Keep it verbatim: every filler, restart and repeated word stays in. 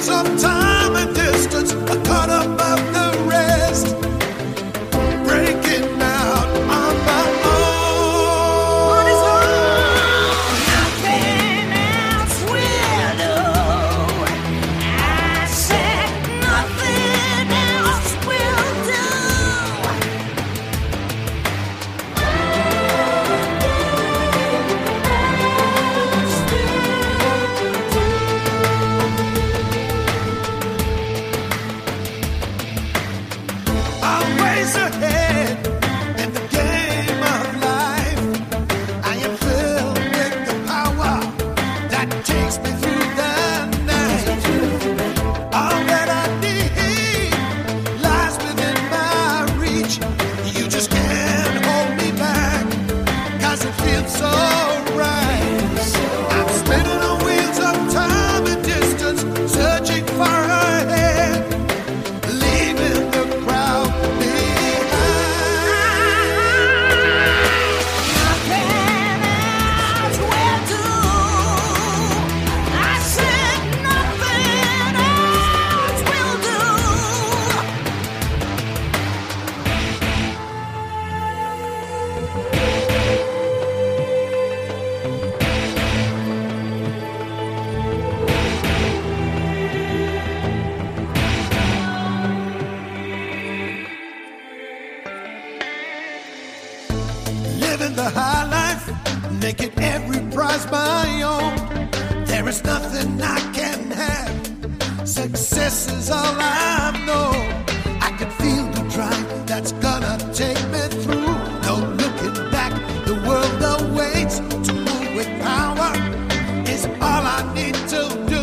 living the high life, making every prize my own. There is nothing I can have. Success is all I know. I can feel the drive that's gonna take me through. No looking back, the world awaits. To move with power is all I need to do.